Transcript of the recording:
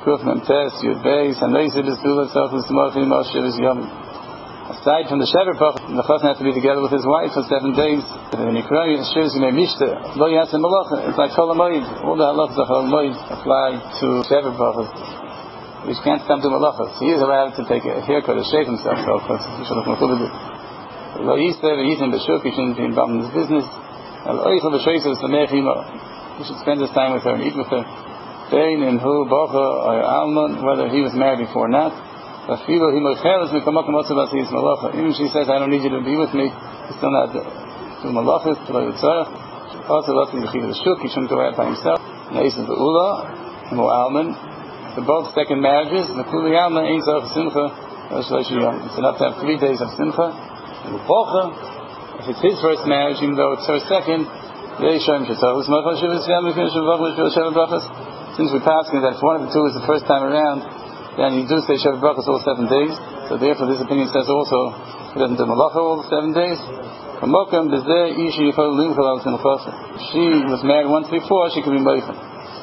Kuf Memtes Yud Beis Hanoisid B'Sula Tzachus Mochim Moshe Yom. Aside from the Shever Pach, the Chassan has to be together with his wife for 7 days. When you cry, it's sure you may mishta. Lo Yasem Malacha. It's like Chol HaMoed. All the halachas of Chol HaMoed apply to Shever Pach, which can't come to malachas. He is allowed to take a haircut or shave himself, so of course he should have concluded it. Lo Yisrael Yitim B'Shuk, he shouldn't be involved in his business. He should spend his time with her and eat with her. Bein in hu bocha or almon, whether he was married before or not. Even she says, I don't need you to be with me, he's still not doing malachas. Also, he shouldn't go out by himself. For both second marriages, it's enough to have 3 days of simcha. If it's his first marriage, even though it's her second, since we're asking that if one of the two is the first time around, then you do say Shevet Brachos all 7 days. So therefore this opinion says also he doesn't do Malacha all the 7 days. If she was married once before, she could be Meichel.